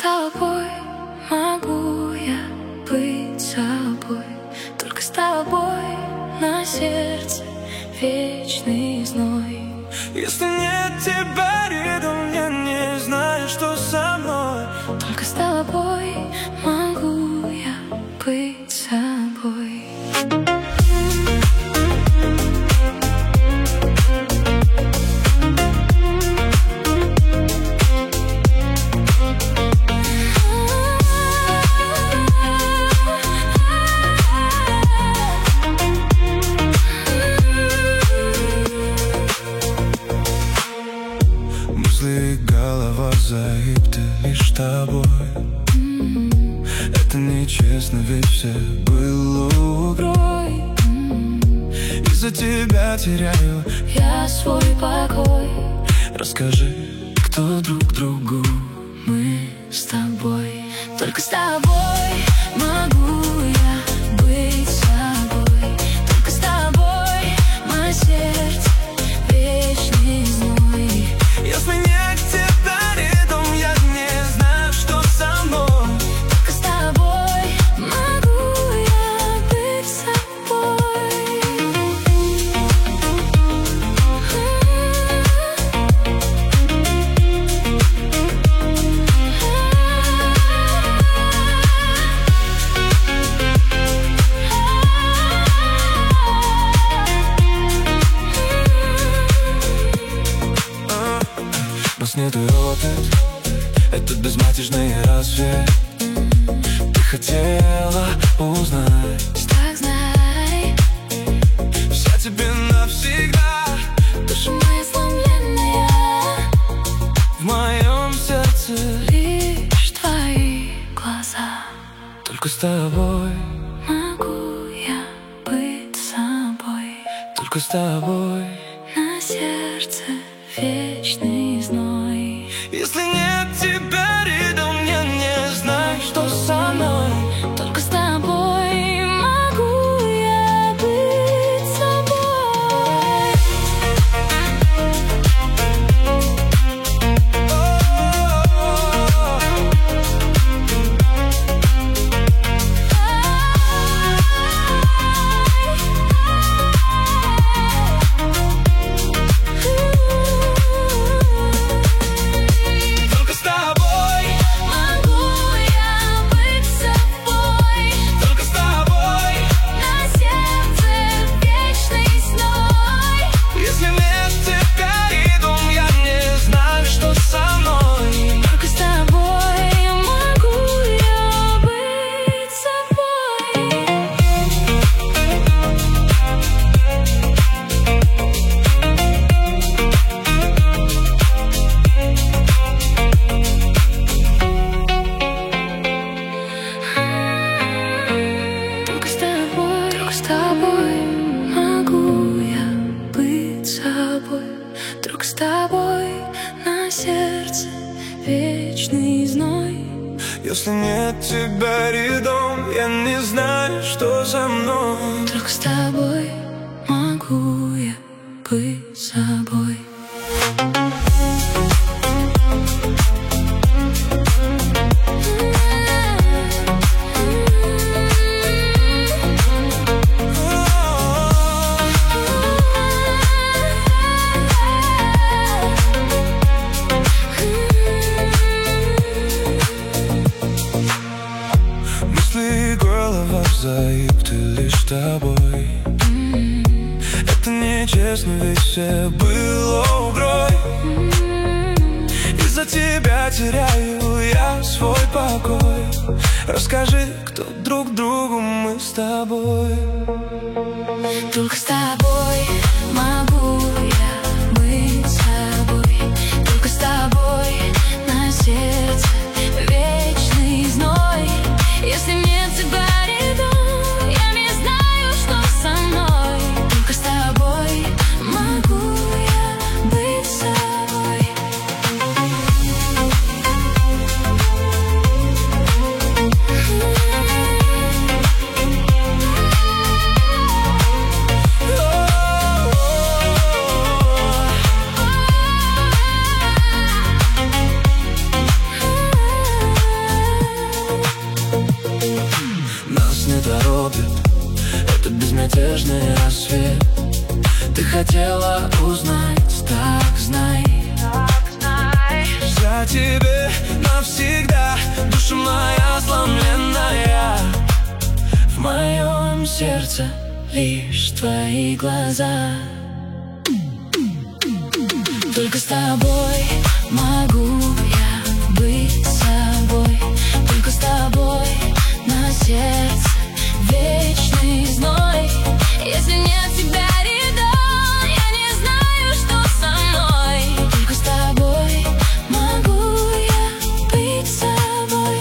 тобой могу я быть собой. Только с тобой на сердце вечный зной. Если нет тебя рядом, я не знаю, что со мной. Только с тобой могу я быть собой. Мысли, голова заеб, ты лишь тобой. Это нечестно, ведь все было игрой. Из-за тебя теряю я свой покой. Расскажи, кто друг другу Мы с тобой. Только с тобой могу я быть собой. Только с тобой мое сердце вечный зной. Если нет тебя рядом, я не знаю, что со мной. Только с тобой могу я быть собой. Нас нет и робит этот безмятежный рассвет. Ты хотела узнать, Так знай, вся тебе навсегда. душа моя сломленная, В моем сердце лишь твои глаза. только с тобой, Могу я быть собой. только с тобой. На сердце вечный зной. Если нет тебя рядом, я не знаю, что со мной. Только с тобой могу я быть собой. Только с тобой, Могу я быть собой. только с тобой. На сердце вечный зной. Если нет тебя рядом, я не знаю, что со мной. Только с тобой могу я быть собой. Только с тобой могу я быть собой. Только с тобой на сердце вечный зной. Если нет тебя рядом, я не знаю, что со мной. Только с тобой могу я быть собой. Мысли, голова заеб, ты лишь тобой. Это нечестно, ведь все было игрой. Из-за тебя теряю я свой покой. Расскажи, кто друг другу мы с тобой. Только с тобой могу я быть собой. Только с тобой на сердце вечный зной. Если нет тебя рядом, я не знаю, что со мной. Только с тобой могу я быть собой. лишь твои глаза. Только с тобой могу я быть собой. Только с тобой на сердце вечный зной. Если нет тебя рядом, я не знаю, что со мной. Только с тобой могу я быть собой.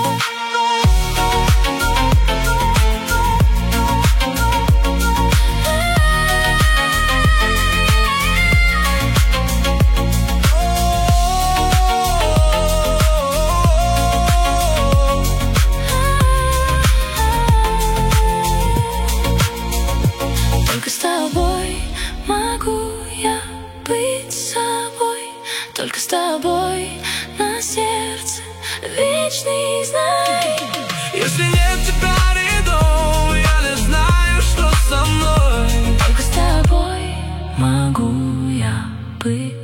Только с тобой могу я быть собой. Только с тобой на сердце вечный знай. Если нет тебя рядом, я не знаю, что со мной. Только с тобой могу я быть